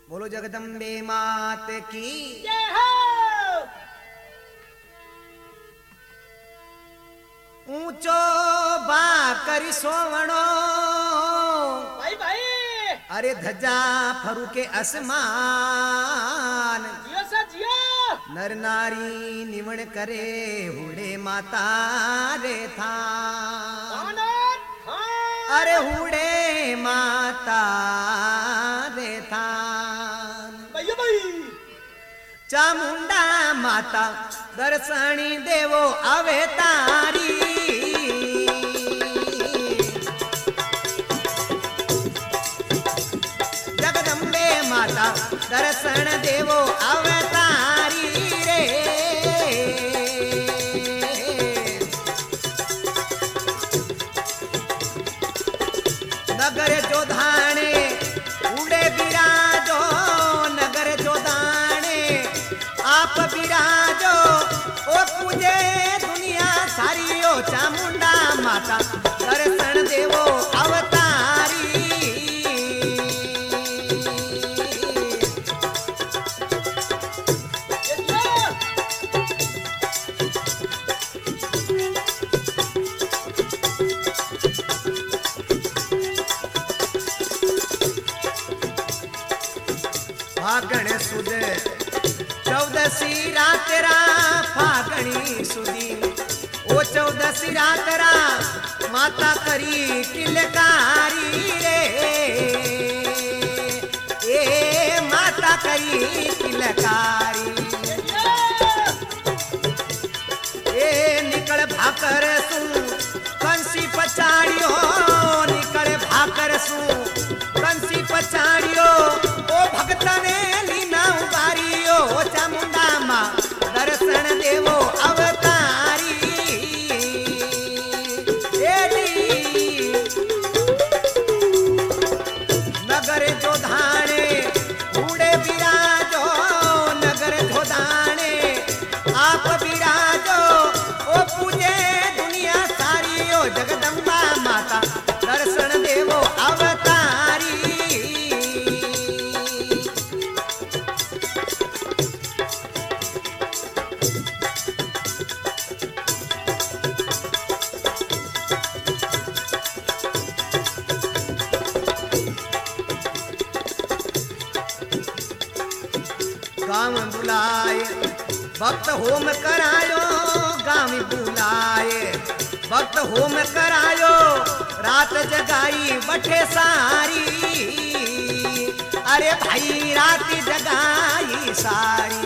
बोलो जगदम्बे मात की जय हो। ऊंचो बा करी सोवणो भाई भाई अरे धजा फरू के आसमान जियो सा जियो। नर नारी निवण करे हुड़े माता रे था आनंद हाँ। अरे हुड़े माता रे था भैया भाई चामुंडा माता दर्शनी देवो आवे तारी जगदम्बे माता दर्शन देवो अवतारी रे नगर जो धाणे उड़े बिराजो नगर जो दाणे आप बिराजो ओ पूजे दुनिया सारी ओ चामुंडा माता दर्शन देवो अवतारी फागण सुद चौदसी रातरा फागणी सुदी ओ चौदसी रातरा माता करी किलकारी रे ए माता करी किलकारी ए निकल भाकर सू कंसी पचाड़ियो निकल भाकर सू कंसी पचाड़ियो ओ भगतने लीना उबारियो चामुंडा मां दर्शन देवो अवतारी नगर जो धाणे उड़े बिराजो नगर जो धाणे आप बिराजो ओ पूजे दुनिया सारी ओ जगदम्बा माता दर्शन देवो अवतारी गाँव बुलाए भक्त होम करायो गाँव बुलाए भक्त होम करायो रात जगाई बठे सारी अरे भाई रात जगाई सारी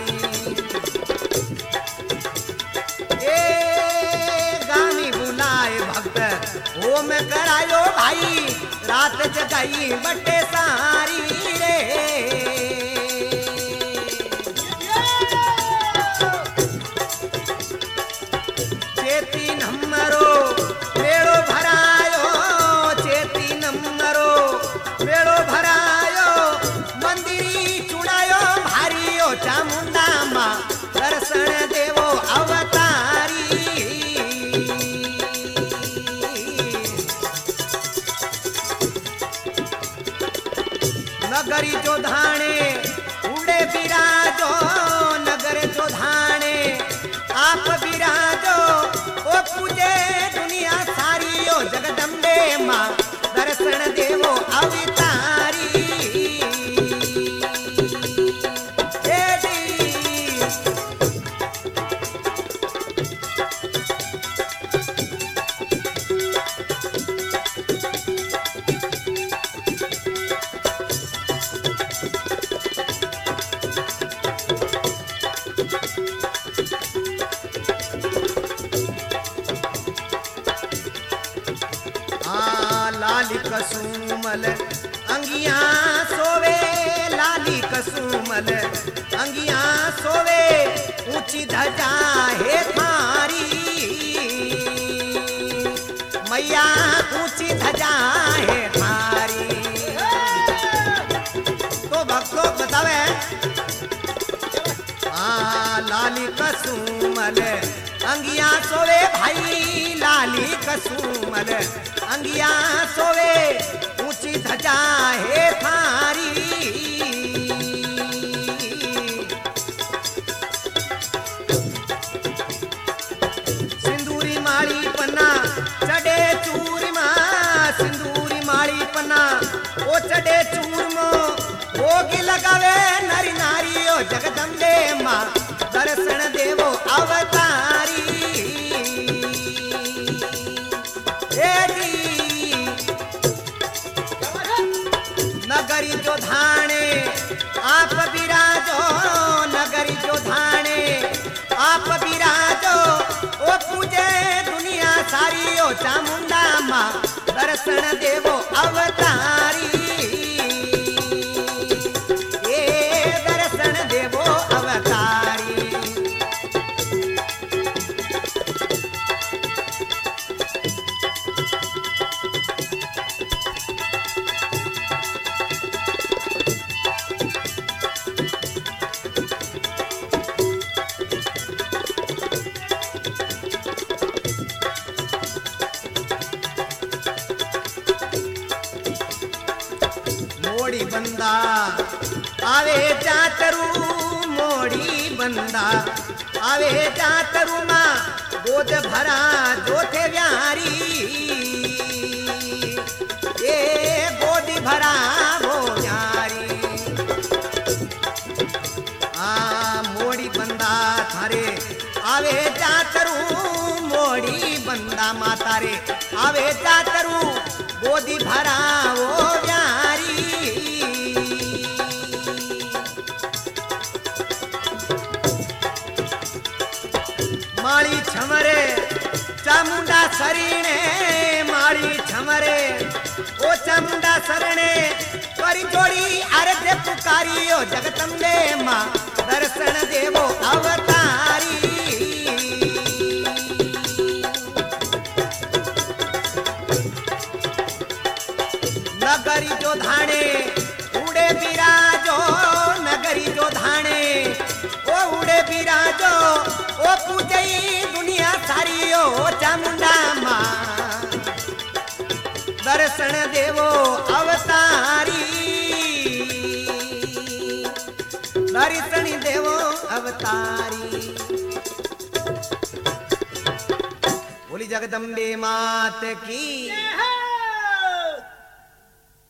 ए गाँव बुलाए भक्त होम करायो भाई रात जगाई बठे सारी रे चेती नम्बरो मेड़ो भरायो चेती नम्बरो मेड़ो भरायो मंदिरी चुड़ायो भारियो चामुंडा मां दर्शन देवो अवतारी नगरी जो धाणे उड़े बिराजो नगर जो धाणे आप बिराजो ओ पूजे दुनिया सारी ओ जगदम्बे मां दर्शन देवो अवतारी लाली कसुमल अंगिया सोवे लाली कसुमल अंगिया सोवे ऊंची धजा है थारी मैया ऊंची धजा है थारी तो भक्तों बतावे लाली कसुमल अंगिया सोवे भाई लाली कसुमल अंगिया सोवे ऊंची धजा है थारी भोग लगावे नरी नारी ओ जगदम्बे माँ दर्शन देवो अवतारी नगरी जो धाणे आप विराजो नगरी जो धाणे आप विराजो ओ पूजे दुनिया सारी ओ चामुंडा माँ दर्शन देवो अवतारी ए दर्शन देवो अवतारी मोड़ी बंदा आवे चातरू मोड़ी बंदा आवे चातरू माँ गोद भरा जोथे व्यारी ए गोदी भरा वो व्यारी मोड़ी बंदा थारे आवे चातरू मोड़ी बंदा माता रे आवे चातरू गोदी भरा वो व्यारी माली छमरे चामुंडा सरीने माली छमरे ओ चामुंडा सरणे करी जोड़ी अर्ज पुकारी ओ जगदम्बे माँ दर्शन देवो अवतारी नगरी जो धाणे उड़े बिराजो नगरी जो धाणे ओ उड़े बिराजो ओ पूजई दुनिया सारी ओ चामुंडा माँ दर्शन देवो अवतारी दर्शन देवो अवतारी बोली जगदम्बे मात की